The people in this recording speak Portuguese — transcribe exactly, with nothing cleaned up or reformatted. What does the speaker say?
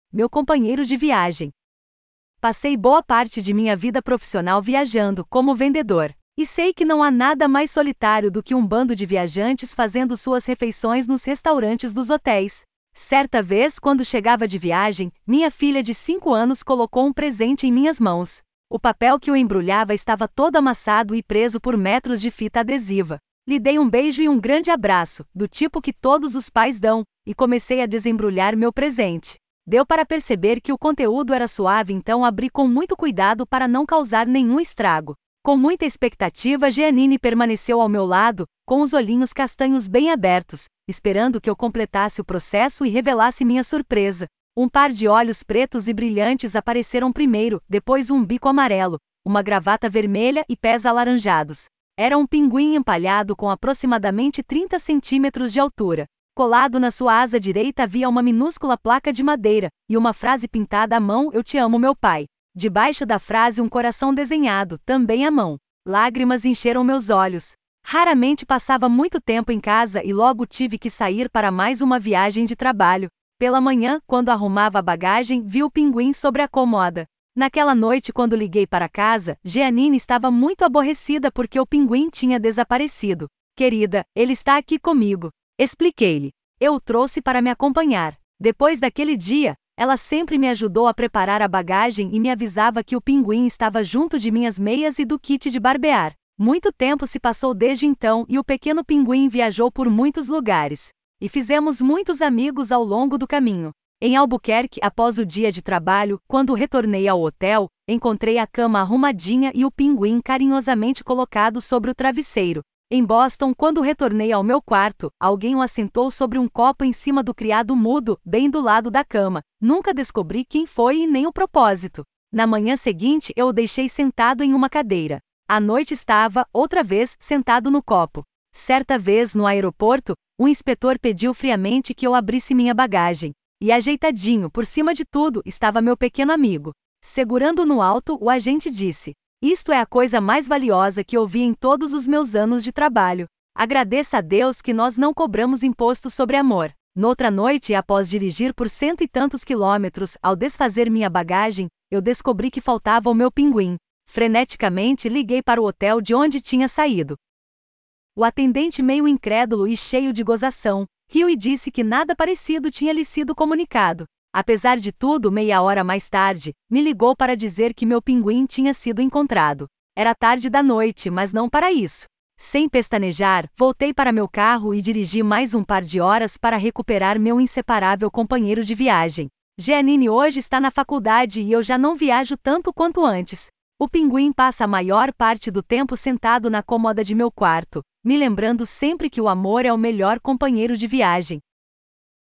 meu companheiro de viagem. Passei boa parte de minha vida profissional viajando como vendedor. E sei que não há nada mais solitário do que um bando de viajantes fazendo suas refeições nos restaurantes dos hotéis. Certa vez, quando chegava de viagem, minha filha de cinco anos colocou um presente em minhas mãos. O papel que o embrulhava estava todo amassado e preso por metros de fita adesiva. Lhe dei um beijo e um grande abraço, do tipo que todos os pais dão, e comecei a desembrulhar meu presente. Deu para perceber que o conteúdo era suave, então abri com muito cuidado para não causar nenhum estrago. Com muita expectativa, Jeanine permaneceu ao meu lado, com os olhinhos castanhos bem abertos, esperando que eu completasse o processo e revelasse minha surpresa. Um par de olhos pretos e brilhantes apareceram primeiro, depois um bico amarelo, uma gravata vermelha e pés alaranjados. Era um pinguim empalhado com aproximadamente trinta centímetros de altura. Colado na sua asa direita havia uma minúscula placa de madeira, e uma frase pintada à mão: "Eu te amo, meu pai". Debaixo da frase um coração desenhado, também à mão. Lágrimas encheram meus olhos. Raramente passava muito tempo em casa e logo tive que sair para mais uma viagem de trabalho. Pela manhã, quando arrumava a bagagem, vi o pinguim sobre a cômoda. Naquela noite, quando liguei para casa, Jeanine estava muito aborrecida porque o pinguim tinha desaparecido. "Querida, ele está aqui comigo", expliquei-lhe. "Eu o trouxe para me acompanhar". Depois daquele dia, ela sempre me ajudou a preparar a bagagem e me avisava que o pinguim estava junto de minhas meias e do kit de barbear. Muito tempo se passou desde então e o pequeno pinguim viajou por muitos lugares. E fizemos muitos amigos ao longo do caminho. Em Albuquerque, após o dia de trabalho, quando retornei ao hotel, encontrei a cama arrumadinha e o pinguim carinhosamente colocado sobre o travesseiro. Em Boston, quando retornei ao meu quarto, alguém o assentou sobre um copo em cima do criado mudo, bem do lado da cama. Nunca descobri quem foi e nem o propósito. Na manhã seguinte, eu o deixei sentado em uma cadeira. À noite estava, outra vez, sentado no copo. Certa vez, no aeroporto, o inspetor pediu friamente que eu abrisse minha bagagem. E ajeitadinho, por cima de tudo, estava meu pequeno amigo. Segurando no alto, o agente disse: "Isto é a coisa mais valiosa que eu vi em todos os meus anos de trabalho. Agradeça a Deus que nós não cobramos imposto sobre amor". Noutra noite, após dirigir por cento e tantos quilômetros, ao desfazer minha bagagem, eu descobri que faltava o meu pinguim. Freneticamente liguei para o hotel de onde tinha saído. O atendente, meio incrédulo e cheio de gozação, riu e disse que nada parecido tinha lhe sido comunicado. Apesar de tudo, meia hora mais tarde, me ligou para dizer que meu pinguim tinha sido encontrado. Era tarde da noite, mas não para isso. Sem pestanejar, voltei para meu carro e dirigi mais um par de horas para recuperar meu inseparável companheiro de viagem. Jeanine hoje está na faculdade e eu já não viajo tanto quanto antes. O pinguim passa a maior parte do tempo sentado na cômoda de meu quarto, me lembrando sempre que o amor é o melhor companheiro de viagem.